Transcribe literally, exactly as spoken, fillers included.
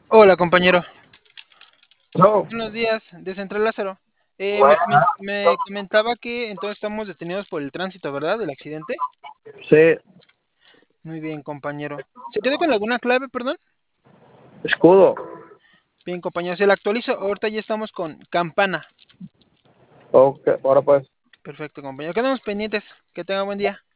Hola, compañero. No, Buenos días, de Central Lázaro. Eh, me, bueno, comen- me comentaba que entonces estamos detenidos por el tránsito, ¿verdad? Del accidente. sí, Muy bien, compañero. ¿Se quedó con alguna clave, perdón? escudo. Bien, compañero, se la actualizo. Ahorita ya estamos con campana. Ok, ahora pues. Perfecto, compañero. Quedamos pendientes. Que tenga buen día.